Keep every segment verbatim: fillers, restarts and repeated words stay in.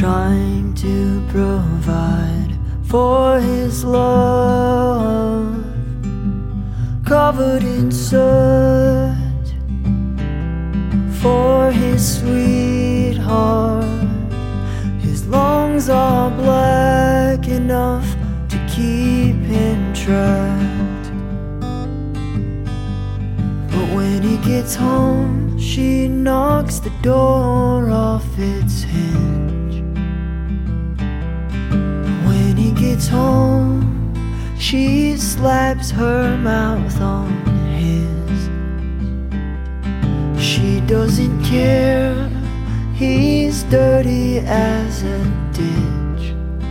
trying to provide for his love, covered in soot for his sweetheart. His lungs are black enough to keep him trapped. But when he gets home, she knocks the door off its hinge. When he gets home, she slaps her mouth on his. She doesn't care, he's dirty as a ditch.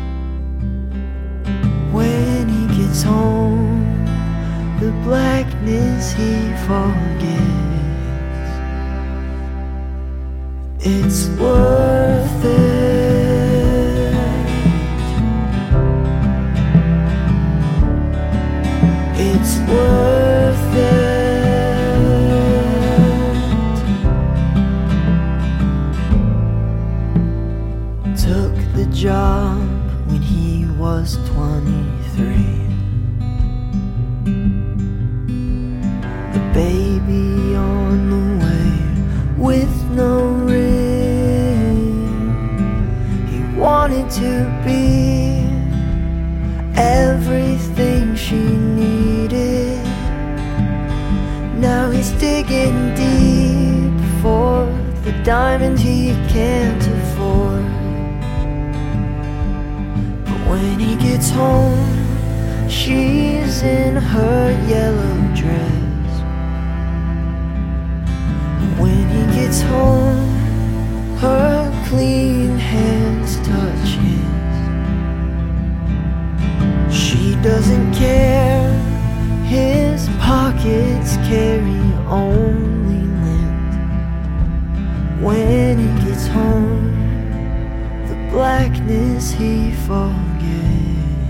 When he gets home, the blackness he forgets. It's worth it. It's worth it. Took the job when he was twenty-three. The baby on the way with no ring. He wanted to be everything she needed. Now he's digging deep for the diamond he can't afford. But when he gets home, she's in her yellow dress. When he gets home, her clean hands touch his. She doesn't care, his pockets carry only lint. When he gets home, the blackness he forgets.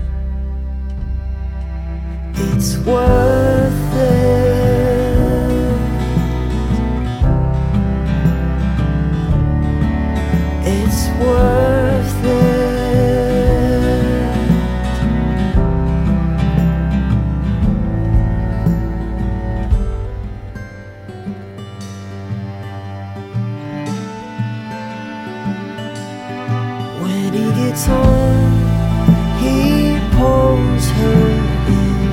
It's worth it. It's worth it. When he gets home, he pulls her in.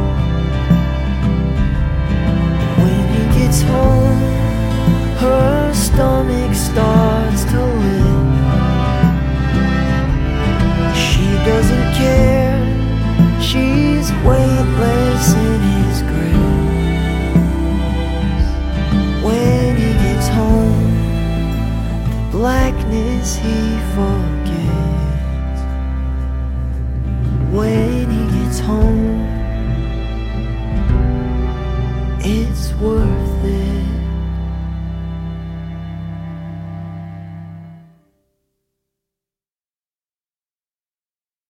When he gets home, her stomach starts to lift. She doesn't care, she's weightless in his grip. When he gets home, the blackness he forgets. When he gets home, it's worth